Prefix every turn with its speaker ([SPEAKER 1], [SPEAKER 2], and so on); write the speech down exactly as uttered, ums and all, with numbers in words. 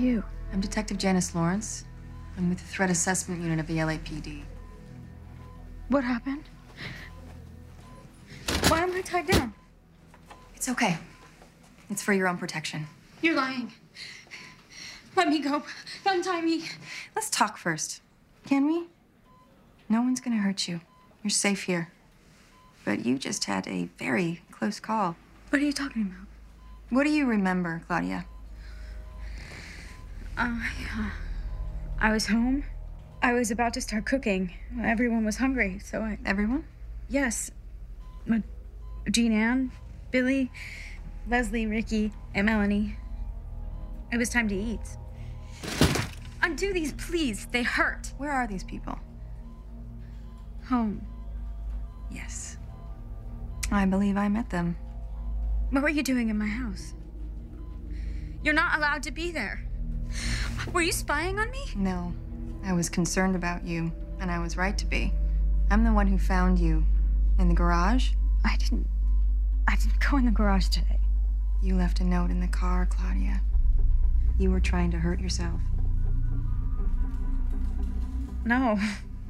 [SPEAKER 1] you?
[SPEAKER 2] I'm Detective Janice Lawrence. I'm with the Threat Assessment Unit of the L A P D.
[SPEAKER 1] What happened? Why am I tied down?
[SPEAKER 2] It's okay. It's for your own protection.
[SPEAKER 1] You're lying. Let me go. Untie me.
[SPEAKER 2] Let's talk first, can we? No one's gonna hurt you. You're safe here. But you just had a very close call.
[SPEAKER 1] What are you talking about?
[SPEAKER 2] What do you remember, Claudia?
[SPEAKER 1] Uh, yeah. I was home. I was about to start cooking. Everyone was hungry, so I...
[SPEAKER 2] Everyone?
[SPEAKER 1] Yes. But Jean Ann, Billy, Leslie, Ricky, and Melanie. It was time to eat. Undo these, please. They hurt.
[SPEAKER 2] Where are these people?
[SPEAKER 1] Home.
[SPEAKER 2] Yes. I believe I met them.
[SPEAKER 1] What were you doing in my house? You're not allowed to be there. Were you spying on me?
[SPEAKER 2] No. I was concerned about you, and I was right to be. I'm the one who found you. In the garage?
[SPEAKER 1] I didn't... I didn't go in the garage today.
[SPEAKER 2] You left a note in the car, Claudia. You were trying to hurt yourself.
[SPEAKER 1] No.